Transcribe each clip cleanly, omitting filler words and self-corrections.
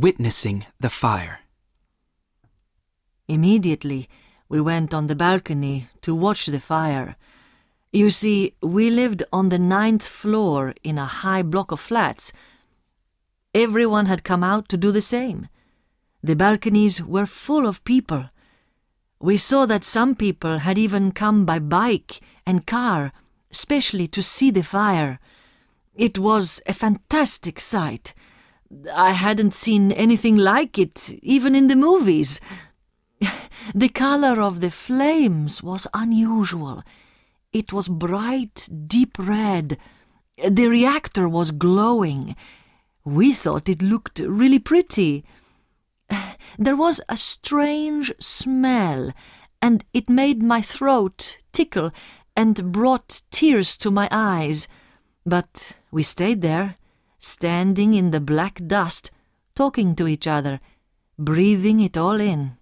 witnessing the fire. Immediately, we went on the balcony to watch the fire. You see, we lived on the 9th floor in a high block of flats. Everyone had come out to do the same. The balconies were full of people. We saw that some people had even come by bike and car, especially to see the fire. It was a fantastic sight. I hadn't seen anything like it, even in the movies. The color of the flames was unusual. It was bright, deep red. The reactor was glowing. We thought it looked really pretty. There was a strange smell, and it made my throat tickle and brought tears to my eyes. But we stayed there, standing in the black dust, talking to each other, breathing it all in.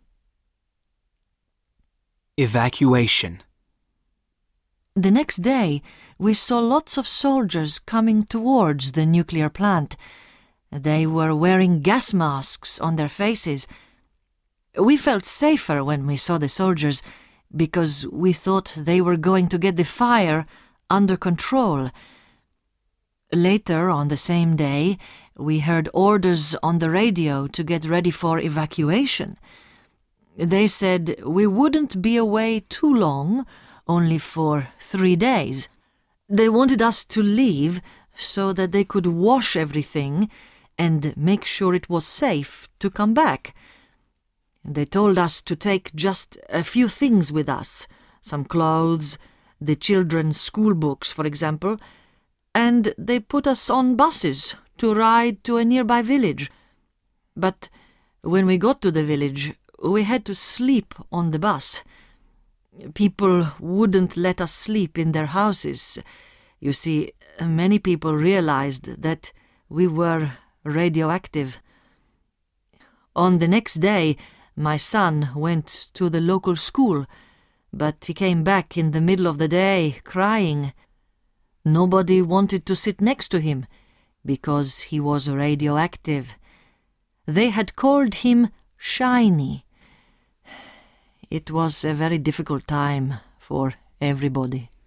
Evacuation. The next day, we saw lots of soldiers coming towards the nuclear plant. They were wearing gas masks on their faces. We felt safer when we saw the soldiers because we thought they were going to get the fire under control. Later on the same day, we heard orders on the radio to get ready for evacuation. They said we wouldn't be away too long, only for 3 days. They wanted us to leave so that they could wash everything and make sure it was safe to come back. They told us to take just a few things with us, some clothes, the children's school books, for example, and they put us on buses to ride to a nearby village. But when we got to the village, we had to sleep on the bus. People wouldn't let us sleep in their houses. You see, many people realized that we were radioactive. On the next day, my son went to the local school, but he came back in the middle of the day crying. Nobody wanted to sit next to him because he was radioactive. They had called him Shiny. It was a very difficult time for everybody.